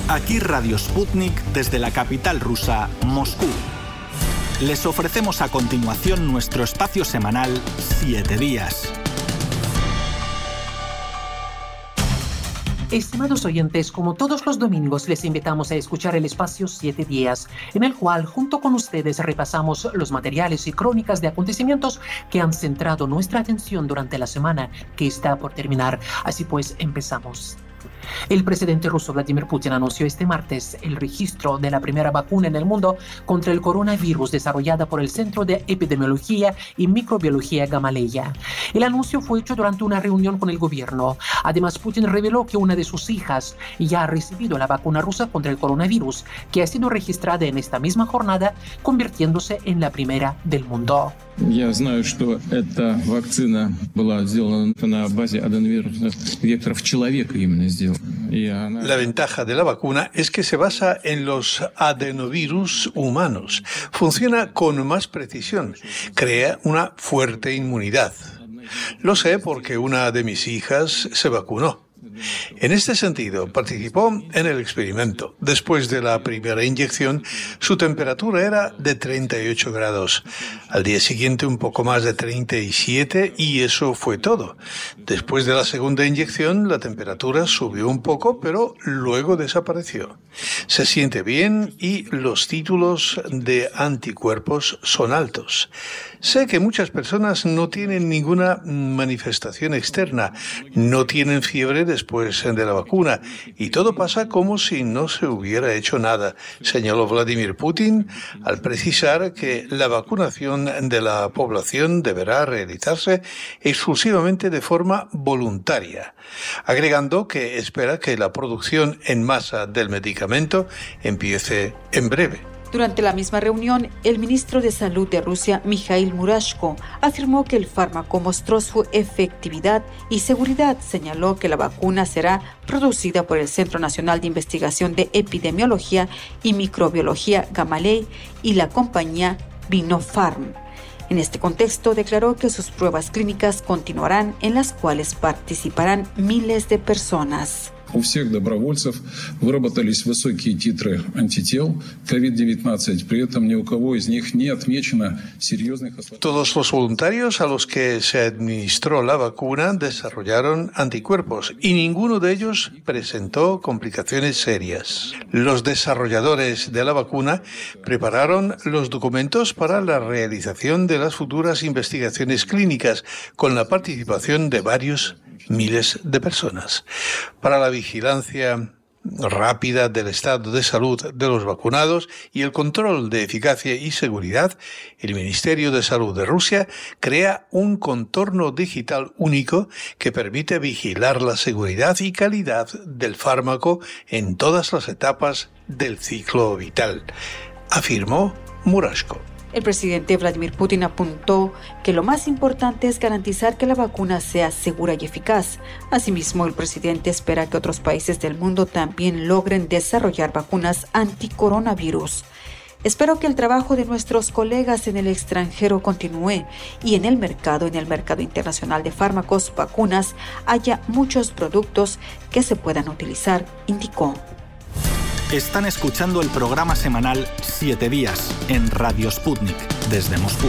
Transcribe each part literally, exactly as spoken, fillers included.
Aquí Radio Sputnik desde la capital rusa, Moscú. Les ofrecemos a continuación nuestro espacio semanal Siete Días. Estimados oyentes, como todos los domingos les invitamos a escuchar el espacio Siete Días, en el cual junto con ustedes repasamos los materiales y crónicas de acontecimientos que han centrado nuestra atención durante la semana que está por terminar. Así pues, empezamos. El presidente ruso Vladimir Putin anunció este martes el registro de la primera vacuna en el mundo contra el coronavirus desarrollada por el Centro de Epidemiología y Microbiología Gamaleya. El anuncio fue hecho durante una reunión con el gobierno. Además, Putin reveló que una de sus hijas ya ha recibido la vacuna rusa contra el coronavirus, que ha sido registrada en esta misma jornada, convirtiéndose en la primera del mundo. Я знаю, что эта вакцина была сделана на базе аденовирусных векторов человека именно сделана. La ventaja de la vacuna es que se basa en los adenovirus humanos. Funciona con más precisión. Crea una fuerte inmunidad. Lo sé porque una de mis hijas se vacunó. En este sentido, participó en el experimento. Después de la primera inyección, su temperatura era de treinta y ocho grados. Al día siguiente, un poco más de treinta y siete, y eso fue todo. Después de la segunda inyección, la temperatura subió un poco, pero luego desapareció. Se siente bien y los títulos de anticuerpos son altos. Sé que muchas personas no tienen ninguna manifestación externa, no tienen fiebre después de la vacuna y todo pasa como si no se hubiera hecho nada, señaló Vladimir Putin al precisar que la vacunación de la población deberá realizarse exclusivamente de forma voluntaria, agregando que espera que la producción en masa del medicamento empiece en breve. Durante la misma reunión, el ministro de Salud de Rusia, Mikhail Murashko, afirmó que el fármaco mostró su efectividad y seguridad. Señaló que la vacuna será producida por el Centro Nacional de Investigación de Epidemiología y Microbiología Gamaleya y la compañía Sinopharm. En este contexto, declaró que sus pruebas clínicas continuarán, en las cuales participarán miles de personas. У всех добровольцев выработались высокие титры антител ковид девятнадцать. При этом ни у кого из них не отмечено серьезных осложнений. Todos los voluntarios a los que se administró la vacuna desarrollaron anticuerpos y ninguno de ellos presentó complicaciones serias. Los desarrolladores de la vacuna prepararon los documentos para la realización de las futuras investigaciones clínicas con la participación de varios miles de personas. Para la vigilancia rápida del estado de salud de los vacunados y el control de eficacia y seguridad, el Ministerio de Salud de Rusia crea un contorno digital único que permite vigilar la seguridad y calidad del fármaco en todas las etapas del ciclo vital, afirmó Murashko. El presidente Vladimir Putin apuntó que lo más importante es garantizar que la vacuna sea segura y eficaz. Asimismo, el presidente espera que otros países del mundo también logren desarrollar vacunas anticoronavirus. Espero que el trabajo de nuestros colegas en el extranjero continúe y en el mercado, en el mercado internacional de fármacos, vacunas, haya muchos productos que se puedan utilizar, indicó. Están escuchando el programa semanal Siete Días en Radio Sputnik desde Moscú.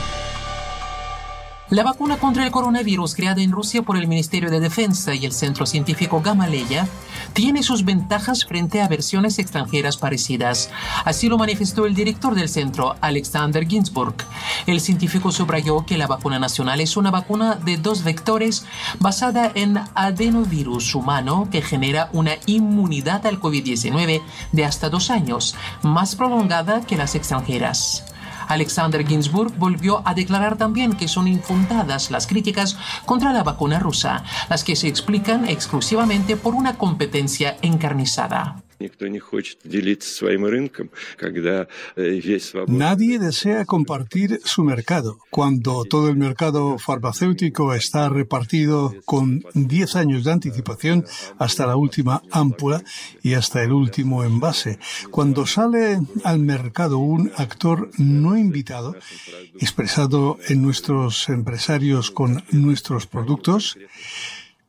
La vacuna contra el coronavirus creada en Rusia por el Ministerio de Defensa y el Centro Científico Gamaleya tiene sus ventajas frente a versiones extranjeras parecidas. Así lo manifestó el director del centro, Alexander Ginsburg. El científico subrayó que la vacuna nacional es una vacuna de dos vectores basada en adenovirus humano que genera una inmunidad al covid diecinueve de hasta dos años, más prolongada que las extranjeras. Alexander Ginsburg volvió a declarar también que son infundadas las críticas contra la vacuna rusa, las que se explican exclusivamente por una competencia encarnizada. Nadie desea compartir su mercado cuando todo el mercado farmacéutico está repartido con diez años de anticipación hasta la última ámpula y hasta el último envase. Cuando sale al mercado un actor no invitado, expresado en nuestros empresarios con nuestros productos,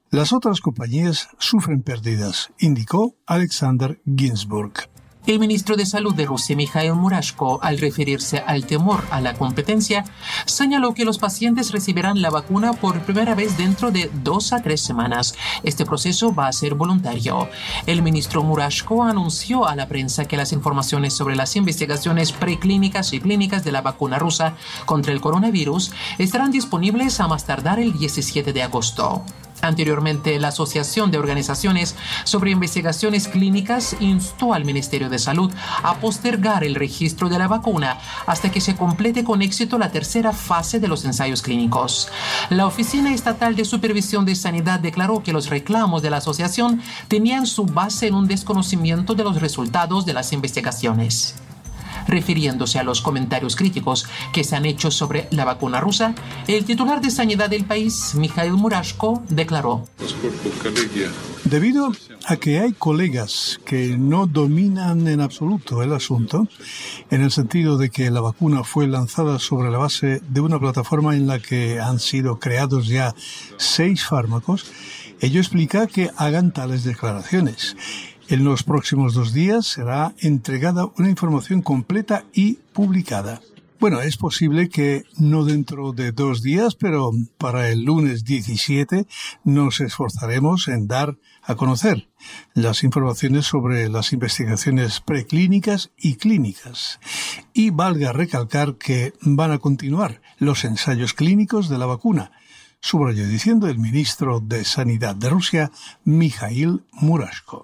Las otras compañías sufren pérdidas, indicó Alexander Ginsburg. El ministro de Salud de Rusia, Mikhail Murashko, al referirse al temor a la competencia, señaló que los pacientes recibirán la vacuna por primera vez dentro de dos a tres semanas. Este proceso va a ser voluntario. El ministro Murashko anunció a la prensa que las informaciones sobre las investigaciones preclínicas y clínicas de la vacuna rusa contra el coronavirus estarán disponibles a más tardar el diecisiete de agosto. Anteriormente, la Asociación de Organizaciones sobre Investigaciones Clínicas instó al Ministerio de Salud a postergar el registro de la vacuna hasta que se complete con éxito la tercera fase de los ensayos clínicos. La Oficina Estatal de Supervisión de Sanidad declaró que los reclamos de la asociación tenían su base en un desconocimiento de los resultados de las investigaciones. Refiriéndose a los comentarios críticos que se han hecho sobre la vacuna rusa, el titular de Sanidad del país, Mikhail Murashko, declaró: Debido a que hay colegas que no dominan en absoluto el asunto, en el sentido de que la vacuna fue lanzada sobre la base de una plataforma en la que han sido creados ya seis fármacos, ello explica que hagan tales declaraciones. En los próximos dos días será entregada una información completa y publicada. Bueno, es posible que no dentro de dos días, pero para el lunes diecisiete nos esforzaremos en dar a conocer las informaciones sobre las investigaciones preclínicas y clínicas. Y valga recalcar que van a continuar los ensayos clínicos de la vacuna, subrayó diciendo el ministro de Sanidad de Rusia, Mikhail Murashko.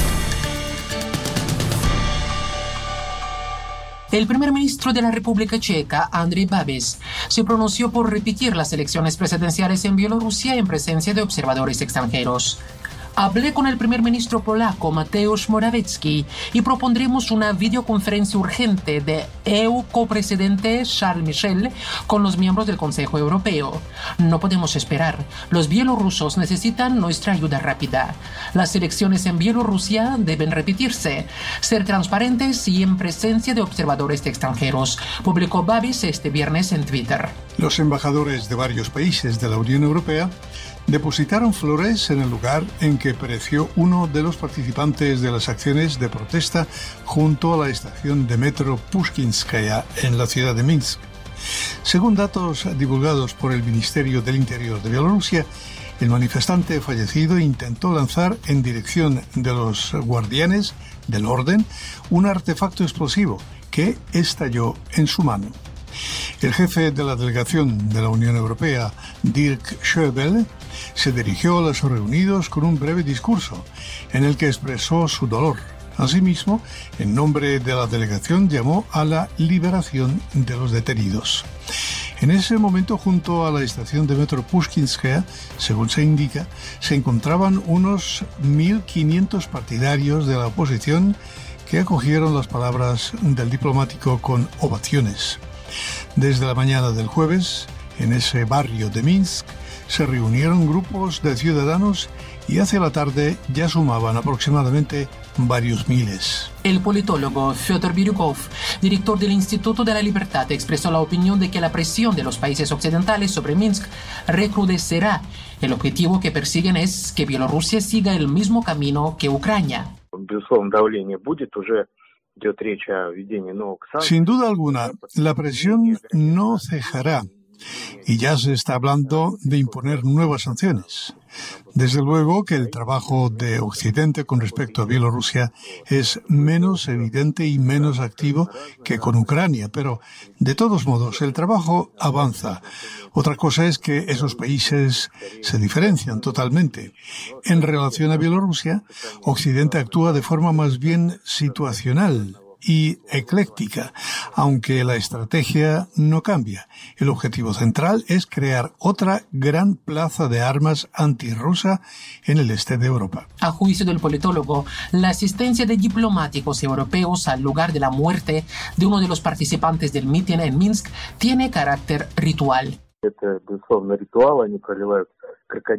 El primer ministro de la República Checa, Andrej Babis, se pronunció por repetir las elecciones presidenciales en Bielorrusia en presencia de observadores extranjeros. Hablé con el primer ministro polaco, Mateusz Morawiecki, y propondremos una videoconferencia urgente de E U copresidente Charles Michel con los miembros del Consejo Europeo. No podemos esperar. Los bielorrusos necesitan nuestra ayuda rápida. Las elecciones en Bielorrusia deben repetirse, ser transparentes y en presencia de observadores extranjeros, publicó Babis este viernes en Twitter. Los embajadores de varios países de la Unión Europea depositaron flores en el lugar en que pereció uno de los participantes de las acciones de protesta junto a la estación de metro Pushkinskaya en la ciudad de Minsk. Según datos divulgados por el Ministerio del Interior de Bielorrusia, el manifestante fallecido intentó lanzar en dirección de los guardianes del orden un artefacto explosivo que estalló en su mano. El jefe de la delegación de la Unión Europea, Dirk Schöbel, se dirigió a los reunidos con un breve discurso en el que expresó su dolor. Asimismo, en nombre de la delegación llamó a la liberación de los detenidos. En ese momento, junto a la estación de metro Pushkinskaya, según se indica, se encontraban unos mil quinientos partidarios de la oposición que acogieron las palabras del diplomático con ovaciones. Desde la mañana del jueves, en ese barrio de Minsk, se reunieron grupos de ciudadanos y hacia la tarde ya sumaban aproximadamente varios miles. El politólogo Fyodor Biryukov, director del Instituto de la Libertad, expresó la opinión de que la presión de los países occidentales sobre Minsk recrudecerá. El objetivo que persiguen es que Bielorrusia siga el mismo camino que Ucrania. Sin duda alguna, la presión no cejará y ya se está hablando de imponer nuevas sanciones. Desde luego que el trabajo de Occidente con respecto a Bielorrusia es menos evidente y menos activo que con Ucrania, pero de todos modos el trabajo avanza. Otra cosa es que esos países se diferencian totalmente. En relación a Bielorrusia, Occidente actúa de forma más bien situacional y ecléctica, aunque la estrategia no cambia. El objetivo central es crear otra gran plaza de armas antirrusa en el este de Europa. A juicio del politólogo, la asistencia de diplomáticos europeos al lugar de la muerte de uno de los participantes del mitin en Minsk tiene carácter ritual.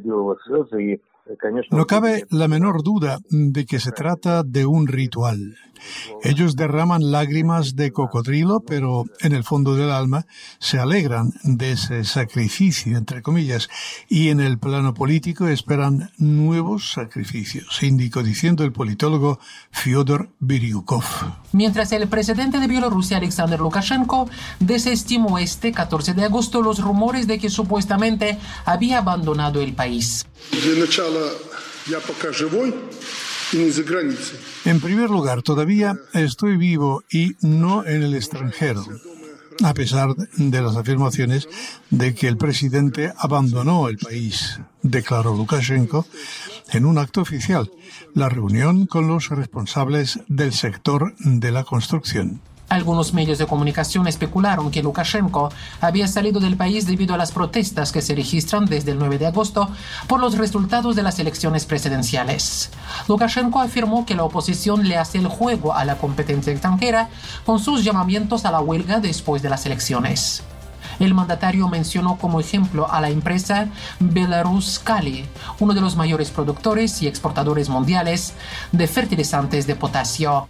No cabe la menor duda de que se trata de un ritual. Ellos derraman lágrimas de cocodrilo, pero en el fondo del alma se alegran de ese sacrificio, entre comillas, y en el plano político esperan nuevos sacrificios, indicó diciendo el politólogo Fyodor Biryukov. Mientras el presidente de Bielorrusia, Alexander Lukashenko, desestimó este catorce de agosto los rumores de que supuestamente había abandonado el país. En primer lugar, todavía estoy vivo y no en el extranjero, a pesar de las afirmaciones de que el presidente abandonó el país, declaró Lukashenko en un acto oficial, la reunión con los responsables del sector de la construcción. Algunos medios de comunicación especularon que Lukashenko había salido del país debido a las protestas que se registran desde el nueve de agosto por los resultados de las elecciones presidenciales. Lukashenko afirmó que la oposición le hace el juego a la competencia extranjera con sus llamamientos a la huelga después de las elecciones. El mandatario mencionó como ejemplo a la empresa Belarus-Kali, uno de los mayores productores y exportadores mundiales de fertilizantes de potasio.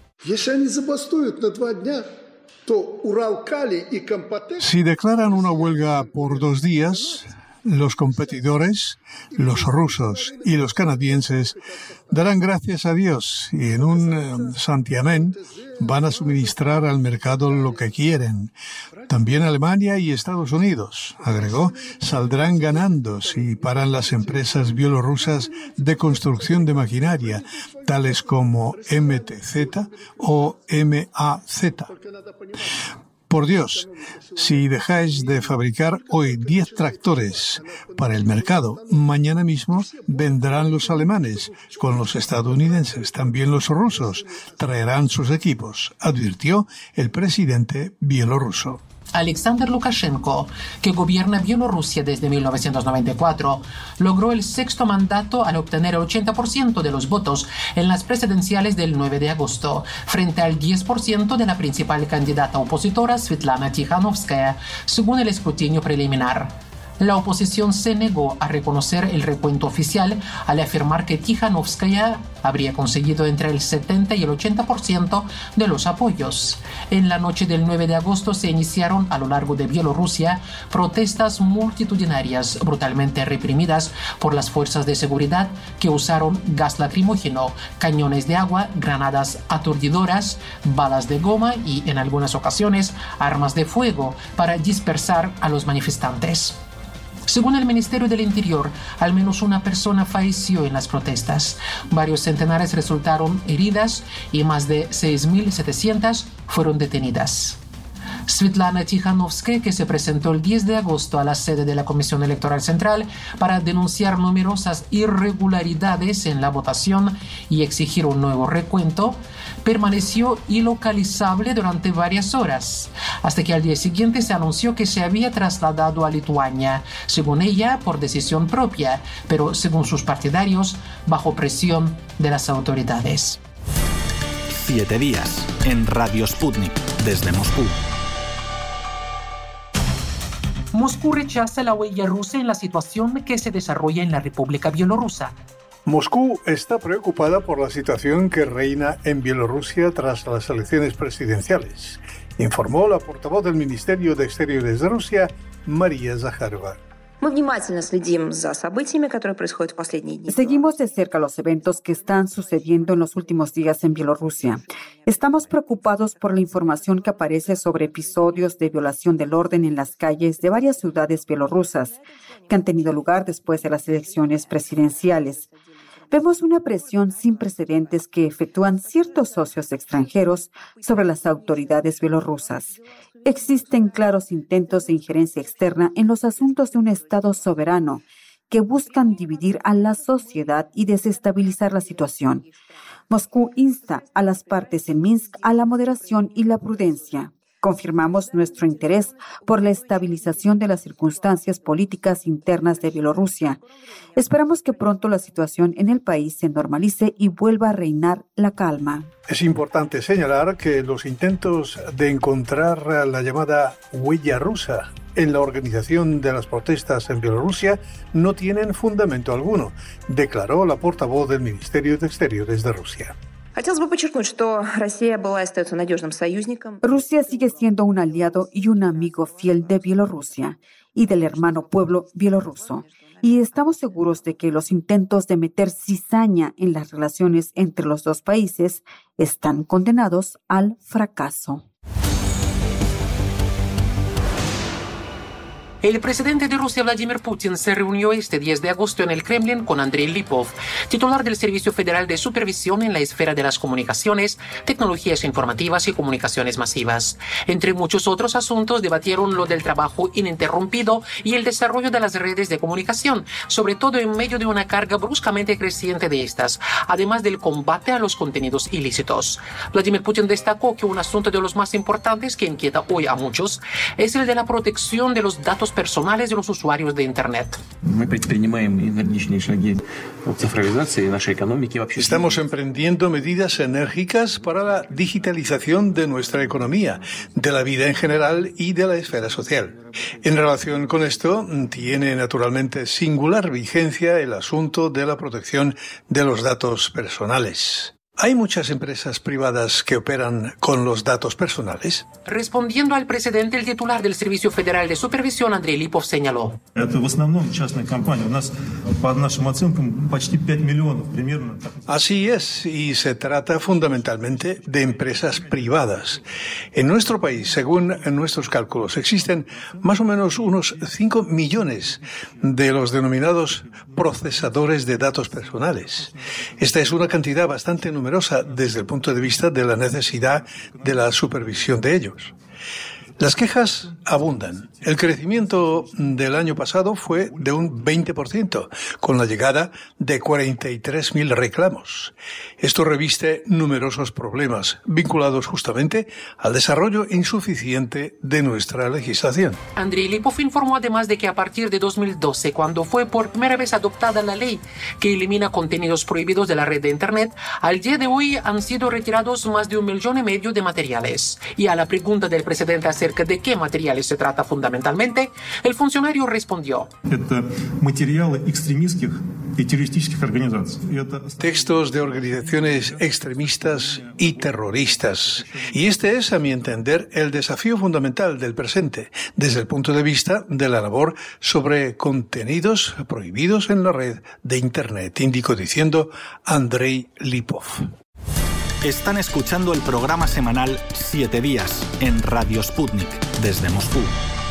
Si declaran una huelga por dos días, los competidores, los rusos y los canadienses, darán gracias a Dios y en un eh, santiamén van a suministrar al mercado lo que quieren. También Alemania y Estados Unidos, agregó, saldrán ganando si paran las empresas bielorrusas de construcción de maquinaria, tales como M T Z o M A Z. Por Dios, si dejáis de fabricar hoy diez tractores para el mercado, mañana mismo vendrán los alemanes, con los estadounidenses, también los rusos, traerán sus equipos, advirtió el presidente bielorruso. Alexander Lukashenko, que gobierna Bielorrusia desde mil novecientos noventa y cuatro, logró el sexto mandato al obtener el ochenta por ciento de los votos en las presidenciales del nueve de agosto, frente al diez por ciento de la principal candidata opositora, Svetlana Tikhanovskaya, según el escrutinio preliminar. La oposición se negó a reconocer el recuento oficial al afirmar que Tikhanovskaya habría conseguido entre el setenta y el ochenta por ciento de los apoyos. En la noche del nueve de agosto se iniciaron a lo largo de Bielorrusia protestas multitudinarias brutalmente reprimidas por las fuerzas de seguridad que usaron gas lacrimógeno, cañones de agua, granadas aturdidoras, balas de goma y, en algunas ocasiones, armas de fuego para dispersar a los manifestantes. Según el Ministerio del Interior, al menos una persona falleció en las protestas. Varios centenares resultaron heridas y más de seis mil setecientas fueron detenidas. Svetlana Tikhanovskaya, que se presentó el diez de agosto a la sede de la Comisión Electoral Central para denunciar numerosas irregularidades en la votación y exigir un nuevo recuento, permaneció ilocalizable durante varias horas, hasta que al día siguiente se anunció que se había trasladado a Lituania, según ella, por decisión propia, pero según sus partidarios, bajo presión de las autoridades. Siete días en Radio Sputnik, desde Moscú. Moscú rechaza la huella rusa en la situación que se desarrolla en la República Bielorrusa. Moscú está preocupada por la situación que reina en Bielorrusia tras las elecciones presidenciales, informó la portavoz del Ministerio de Exteriores de Rusia, María Zakharova. Seguimos de cerca los eventos que están sucediendo en los últimos días en Bielorrusia. Estamos preocupados por la información que aparece sobre episodios de violación del orden en las calles de varias ciudades bielorrusas que han tenido lugar después de las elecciones presidenciales. Vemos una presión sin precedentes que efectúan ciertos socios extranjeros sobre las autoridades bielorrusas. Existen claros intentos de injerencia externa en los asuntos de un Estado soberano que buscan dividir a la sociedad y desestabilizar la situación. Moscú insta a las partes en Minsk a la moderación y la prudencia. Confirmamos nuestro interés por la estabilización de las circunstancias políticas internas de Bielorrusia. Esperamos que pronto la situación en el país se normalice y vuelva a reinar la calma. Es importante señalar que los intentos de encontrar la llamada huella rusa en la organización de las protestas en Bielorrusia no tienen fundamento alguno, declaró la portavoz del Ministerio de Exteriores de Rusia. Rusia sigue siendo un aliado y un amigo fiel de Bielorrusia y del hermano pueblo bielorruso. Y estamos seguros de que los intentos de meter cizaña en las relaciones entre los dos países están condenados al fracaso. El presidente de Rusia, Vladimir Putin, se reunió este diez de agosto en el Kremlin con Andrei Lipov, titular del Servicio Federal de Supervisión en la esfera de las comunicaciones, tecnologías informativas y comunicaciones masivas. Entre muchos otros asuntos, debatieron lo del trabajo ininterrumpido y el desarrollo de las redes de comunicación, sobre todo en medio de una carga bruscamente creciente de estas, además del combate a los contenidos ilícitos. Vladimir Putin destacó que un asunto de los más importantes que inquieta hoy a muchos es el de la protección de los datos personales de los usuarios de Internet. Estamos emprendiendo medidas enérgicas para la digitalización de nuestra economía, de la vida en general y de la esfera social. En relación con esto, tiene naturalmente singular vigencia el asunto de la protección de los datos personales. ¿Hay muchas empresas privadas que operan con los datos personales? Respondiendo al presidente, el titular del Servicio Federal de Supervisión, Andrei Lipov, señaló: Así es, y se trata fundamentalmente de empresas privadas. En nuestro país, según nuestros cálculos, existen más o menos unos cinco millones de los denominados procesadores de datos personales. Esta es una cantidad bastante numerosa desde el punto de vista de la necesidad de la supervisión de ellos. Las quejas abundan. El crecimiento del año pasado fue de un veinte por ciento, con la llegada de cuarenta y tres mil reclamos. Esto reviste numerosos problemas vinculados justamente al desarrollo insuficiente de nuestra legislación. Andrei Lipov informó además de que a partir de dos mil doce, cuando fue por primera vez adoptada la ley que elimina contenidos prohibidos de la red de Internet, al día de hoy han sido retirados más de un millón y medio de materiales. Y a la pregunta del presidente acerca de qué materiales se trata fundamentalmente, el funcionario respondió: textos de organizaciones extremistas y terroristas. Y este es, a mi entender, el desafío fundamental del presente, desde el punto de vista de la labor sobre contenidos prohibidos en la red de Internet, indicó diciendo Andrei Lipov. Están escuchando el programa semanal Siete Días en Radio Sputnik, desde Moscú.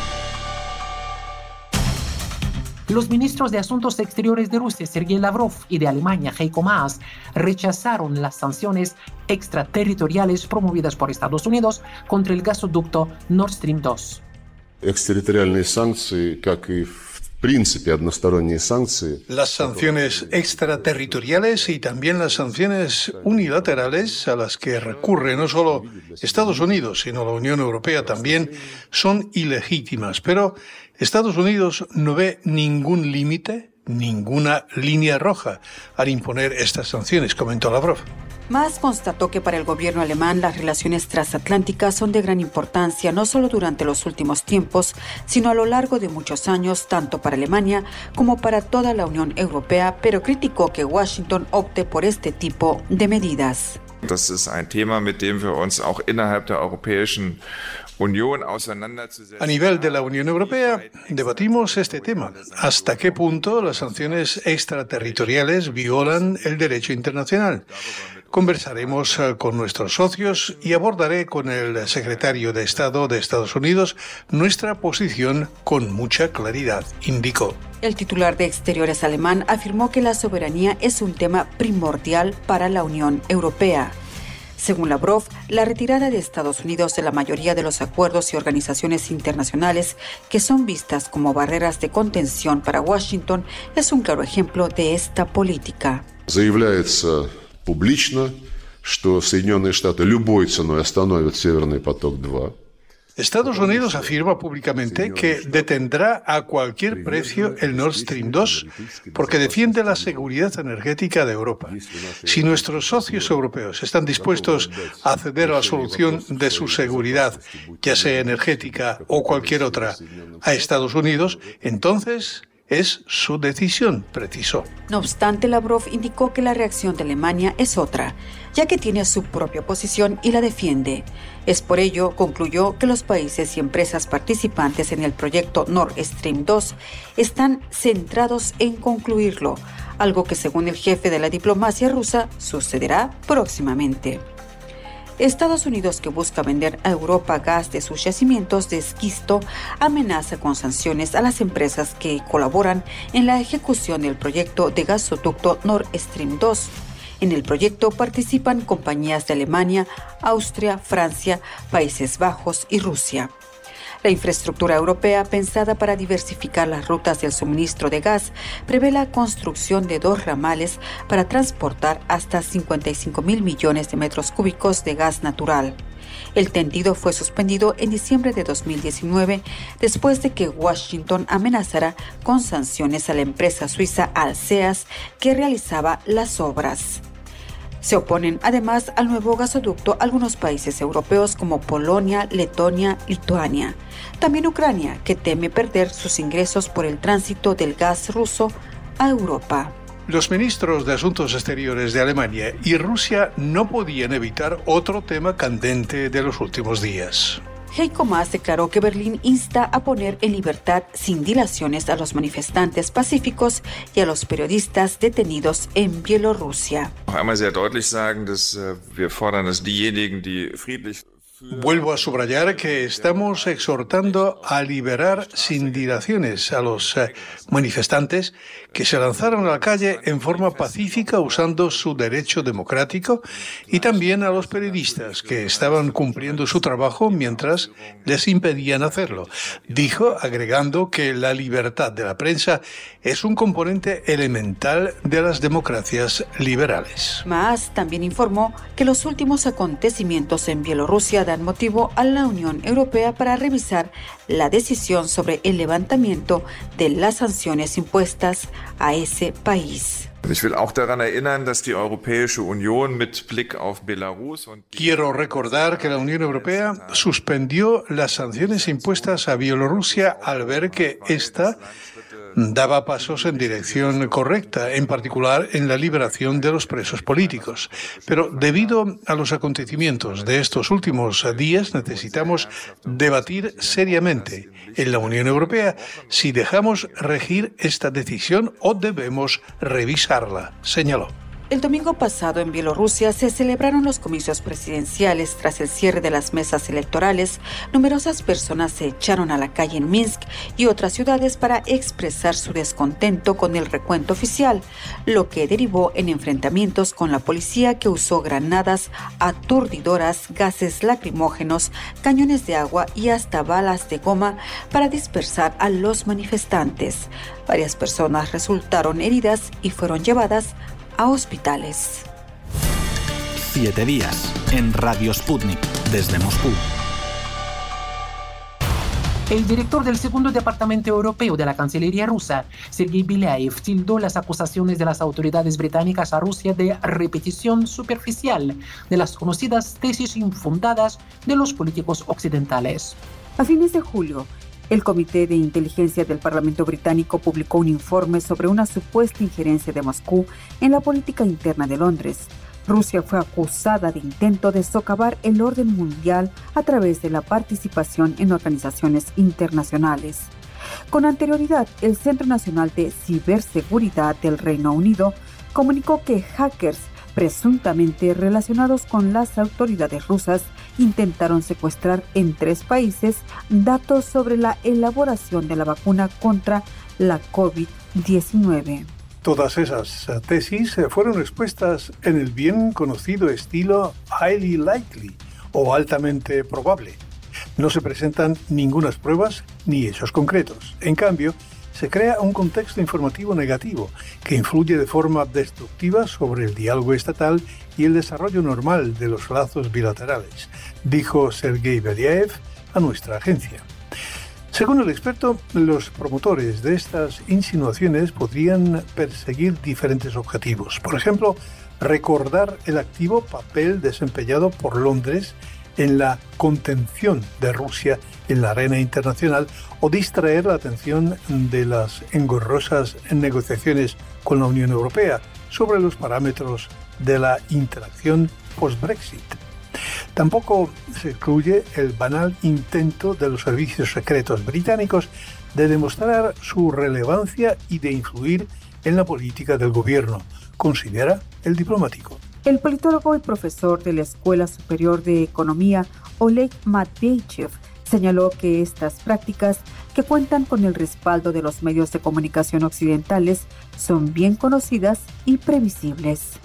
Los ministros de Asuntos Exteriores de Rusia, Sergei Lavrov, y de Alemania, Heiko Maas, rechazaron las sanciones extraterritoriales promovidas por Estados Unidos contra el gasoducto Nord Stream dos. Extraterritoriales санкции, как и Las sanciones extraterritoriales y también las sanciones unilaterales a las que recurre no solo Estados Unidos, sino la Unión Europea también, son ilegítimas. Pero Estados Unidos no ve ningún límite, ninguna línea roja al imponer estas sanciones, comentó Lavrov. Maas constató que para el gobierno alemán las relaciones transatlánticas son de gran importancia, no solo durante los últimos tiempos, sino a lo largo de muchos años, tanto para Alemania como para toda la Unión Europea, pero criticó que Washington opte por este tipo de medidas. Das ist ein Thema, mit dem wir uns auch innerhalb der Europäischen Unión auseinanderzusetzen. A nivel de la Unión Europea debatimos este tema. ¿Hasta qué punto las sanciones extraterritoriales violan el derecho internacional? Conversaremos con nuestros socios y abordaré con el secretario de Estado de Estados Unidos nuestra posición con mucha claridad, indicó. El titular de Exteriores alemán afirmó que la soberanía es un tema primordial para la Unión Europea. Según Lavrov, la retirada de Estados Unidos de la mayoría de los acuerdos y organizaciones internacionales que son vistas como barreras de contención para Washington es un claro ejemplo de esta política. Заявляется публично, что Соединенные Штаты любой ценой остановят Северный поток-два. Estados Unidos afirma públicamente que detendrá a cualquier precio el Nord Stream dos porque defiende la seguridad energética de Europa. Si nuestros socios europeos están dispuestos a ceder a la solución de su seguridad, ya sea energética o cualquier otra, a Estados Unidos, entonces es su decisión, precisó. No obstante, Lavrov indicó que la reacción de Alemania es otra, ya que tiene su propia posición y la defiende. Es por ello, concluyó, que los países y empresas participantes en el proyecto Nord Stream dos están centrados en concluirlo, algo que, según el jefe de la diplomacia rusa, sucederá próximamente. Estados Unidos, que busca vender a Europa gas de sus yacimientos de esquisto, amenaza con sanciones a las empresas que colaboran en la ejecución del proyecto de gasoducto Nord Stream dos. En el proyecto participan compañías de Alemania, Austria, Francia, Países Bajos y Rusia. La infraestructura europea, pensada para diversificar las rutas del suministro de gas, prevé la construcción de dos ramales para transportar hasta cincuenta y cinco mil millones de metros cúbicos de gas natural. El tendido fue suspendido en diciembre de dos mil diecinueve, después de que Washington amenazara con sanciones a la empresa suiza Alseas, que realizaba las obras. Se oponen además al nuevo gasoducto algunos países europeos como Polonia, Letonia, Lituania. También Ucrania, que teme perder sus ingresos por el tránsito del gas ruso a Europa. Los ministros de Asuntos Exteriores de Alemania y Rusia no podían evitar otro tema candente de los últimos días. Heiko Maas declaró que Berlín insta a poner en libertad sin dilaciones a los manifestantes pacíficos y a los periodistas detenidos en Bielorrusia. Vuelvo a subrayar que estamos exhortando a liberar sin dilaciones a los manifestantes que se lanzaron a la calle en forma pacífica usando su derecho democrático, y también a los periodistas que estaban cumpliendo su trabajo mientras les impedían hacerlo. Dijo, agregando que la libertad de la prensa es un componente elemental de las democracias liberales. Maas también informó que los últimos acontecimientos en Bielorrusia dan motivo a la Unión Europea para revisar la decisión sobre el levantamiento de las sanciones impuestas a ese país. Quiero recordar que la Unión Europea suspendió las sanciones impuestas a Bielorrusia al ver que esta daba pasos en dirección correcta, en particular en la liberación de los presos políticos. Pero debido a los acontecimientos de estos últimos días, necesitamos debatir seriamente en la Unión Europea si dejamos regir esta decisión o debemos revisarla, señaló. El domingo pasado en Bielorrusia se celebraron los comicios presidenciales. Tras el cierre de las mesas electorales, numerosas personas se echaron a la calle en Minsk y otras ciudades para expresar su descontento con el recuento oficial, lo que derivó en enfrentamientos con la policía, que usó granadas aturdidoras, gases lacrimógenos, cañones de agua y hasta balas de goma para dispersar a los manifestantes. Varias personas resultaron heridas y fueron llevadas a hospitales. Siete días en Radio Sputnik desde Moscú. El director del segundo departamento europeo de la Cancillería rusa, Sergei Belyaev, tildó las acusaciones de las autoridades británicas a Rusia de repetición superficial de las conocidas tesis infundadas de los políticos occidentales. A fines de julio, el Comité de Inteligencia del Parlamento británico publicó un informe sobre una supuesta injerencia de Moscú en la política interna de Londres. Rusia fue acusada de intento de socavar el orden mundial a través de la participación en organizaciones internacionales. Con anterioridad, el Centro Nacional de Ciberseguridad del Reino Unido comunicó que hackers presuntamente relacionados con las autoridades rusas intentaron secuestrar en tres países datos sobre la elaboración de la vacuna contra la COVID diecinueve. Todas esas tesis fueron expuestas en el bien conocido estilo highly likely o altamente probable. No se presentan ninguna pruebas ni hechos concretos. En cambio, se crea un contexto informativo negativo que influye de forma destructiva sobre el diálogo estatal y el desarrollo normal de los lazos bilaterales, dijo Sergei Belyaev a nuestra agencia. Según el experto, los promotores de estas insinuaciones podrían perseguir diferentes objetivos. Por ejemplo, recordar el activo papel desempeñado por Londres en la contención de Rusia en la arena internacional o distraer la atención de las engorrosas negociaciones con la Unión Europea sobre los parámetros de la interacción post-Brexit. Tampoco se excluye el banal intento de los servicios secretos británicos de demostrar su relevancia y de influir en la política del gobierno, considera el diplomático. El politólogo y profesor de la Escuela Superior de Economía, Oleg Matveyev, señaló que estas prácticas, que cuentan con el respaldo de los medios de comunicación occidentales, son bien conocidas y previsibles.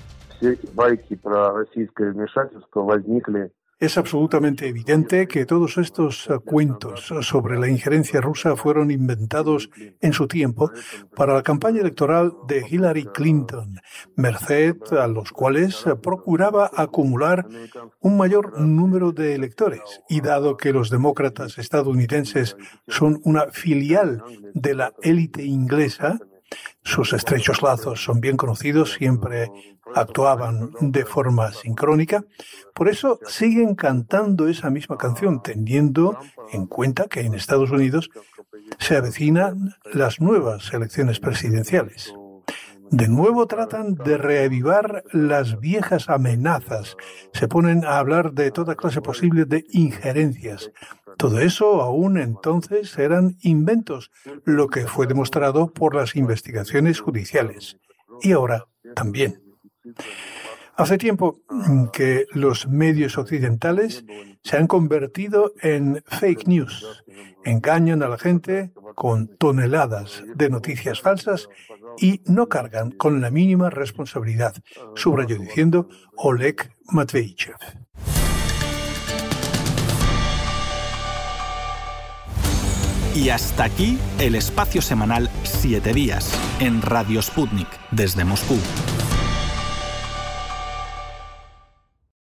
Es absolutamente evidente que todos estos cuentos sobre la injerencia rusa fueron inventados en su tiempo para la campaña electoral de Hillary Clinton, merced a los cuales procuraba acumular un mayor número de electores. Y dado que los demócratas estadounidenses son una filial de la élite inglesa, sus estrechos lazos son bien conocidos, siempre actuaban de forma sincrónica. Por eso siguen cantando esa misma canción, teniendo en cuenta que en Estados Unidos se avecinan las nuevas elecciones presidenciales. De nuevo tratan de reavivar las viejas amenazas. Se ponen a hablar de toda clase posible de injerencias. Todo eso aún entonces eran inventos, lo que fue demostrado por las investigaciones judiciales. Y ahora también. Hace tiempo que los medios occidentales se han convertido en fake news. Engañan a la gente con toneladas de noticias falsas y no cargan con la mínima responsabilidad, subrayó diciendo Oleg Matveyev. Y hasta aquí el espacio semanal Siete Días en Radio Sputnik desde Moscú.